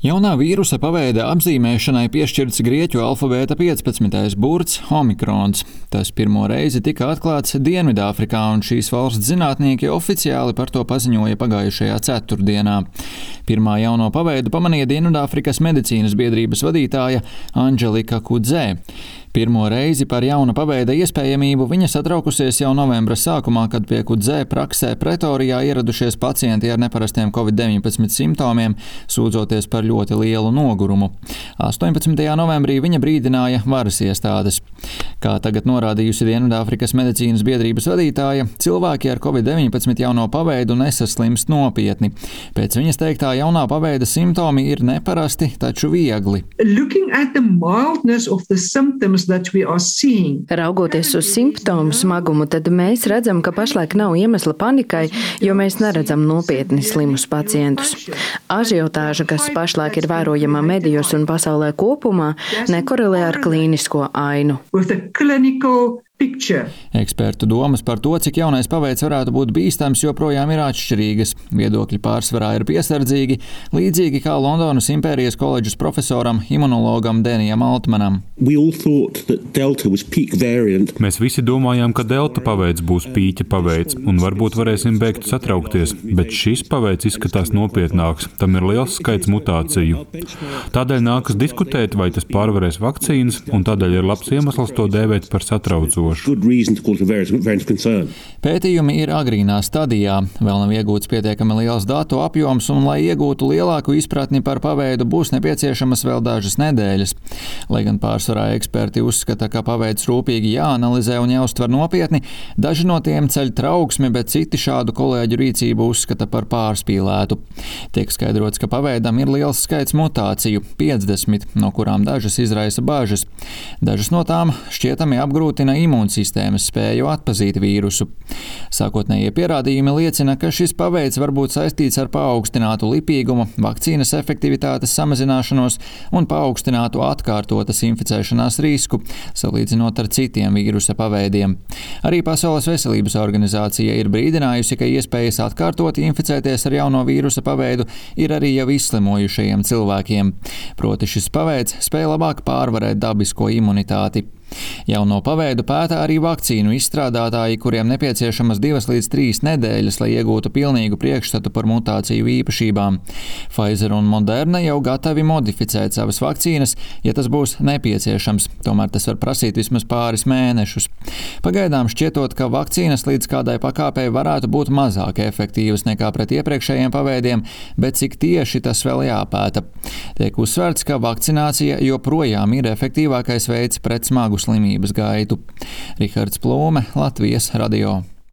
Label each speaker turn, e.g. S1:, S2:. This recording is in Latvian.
S1: Jaunā vīrusa paveida apzīmēšanai piešķirts grieķu alfabēta 15. burts – omikrons. Tas pirmo reizi tika atklāts Dienvidāfrikā, un šīs valsts zinātnieki oficiāli par to paziņoja pagājušajā ceturtdienā. Pirmā jauno paveidu pamanīja Dienvidāfrikas medicīnas biedrības vadītāja Anģelika Kudzē. Pirmo reizi par jauna paveida iespējamību viņa satraukusies jau novembra sākumā, kad pie Kudzē praksē Pretorijā ieradušies pacienti ar neparastiem COVID-19 simptomiem, sūdzoties par ļoti lielu nogurumu. 18. novembrī viņa brīdināja varas iestādes. Kā tagad norādījusi Dienvidāfrikas medicīnas biedrības vadītāja, cilvēki ar COVID-19 jauno paveidu nesaslimst nopietni. Pēc viņas teiktā, jaunā paveida simptomi ir neparasti, taču viegli.
S2: Raugoties uz simptomu smagumu, tad mēs redzam, ka pašlaik nav iemesla panikai, jo mēs neredzam nopietni slimus pacientus. Ažiotāža, kas pašlaik ir vērojama medijos un pasaulē kopumā, nekorelē ar klīnisko ainu.
S1: Ekspertu domas par to, cik jaunais paveids varētu būt bīstams, joprojām ir atšķirīgas. Viedokļi pārsvarā ir piesardzīgi, līdzīgi kā Londonas Impērijas koledžas profesoram, imunologam Denijam Altmanam.
S3: Mēs visi domājām, ka delta paveids būs pīķa paveids, un varbūt varēsim beigt satraukties, bet šis paveids izskatās nopietnāks, tam ir liels skaits mutāciju. Tādēļ nākas diskutēt, vai tas pārvarēs vakcīnas, un tādēļ ir labs iemesls to dēvēt par satraucošu.
S1: Pētījumi ir agrīnā stadijā, vēl nav iegūts pietiekami liels datu apjoms, un, lai iegūtu lielāku izpratni par paveidu, būs nepieciešamas vēl dažas nedēļas. Lai gan pārsvarā eksperti uzskata, ka paveids rūpīgi jāanalizē un jāuztver nopietni, daži no tiem ceļ trauksmi, bet citi šādu kolēģu rīcību uzskata par pārspīlētu. Tiek skaidrots, ka paveidam ir liels skaits mutāciju – 50, no kurām dažas izraisa bažas. Dažas no tām šķietami apgrūtina imūnsistēmas spēju atpazīt vīrusu. Sākotnējie pierādījumi liecina, ka šis paveids var būt saistīts ar paaugstinātu lipīgumu, vakcīnas efektivitātes samazināšanos un paaugstinātu atkārtotas inficēšanās risku, salīdzinot ar citiem vīrusa paveidiem. Arī Pasaules veselības organizācija ir brīdinājusi, ka iespējas atkārtoti inficēties ar jauno vīrusa paveidu ir arī jau izslimojušajiem cilvēkiem. Proti šis paveids spēj labāk pārvarēt dabisko imunitāti. Jauno paveidu pētā arī vakcīnu izstrādātāji, kuriem nepieciešamas 2 līdz 3 nedēļas, lai iegūtu pilnīgu priekšstatu par mutāciju īpašībām. Pfizer un Moderna jau gatavi modificēt savas vakcīnas, ja tas būs nepieciešams, tomēr tas var prasīt vismaz pāris mēnešus. Pagaidām šķietot, ka vakcīnas līdz kādai pakāpei varētu būt mazāk efektīvas nekā pret iepriekšējiem paveidiem, bet cik tieši tas vēl jāpēta. Tiek uzsverts, ka vakcinācija joprojām ir efektīvākais veids pret smagu slimības gaitu. Rihards Plūme, Latvijas radio.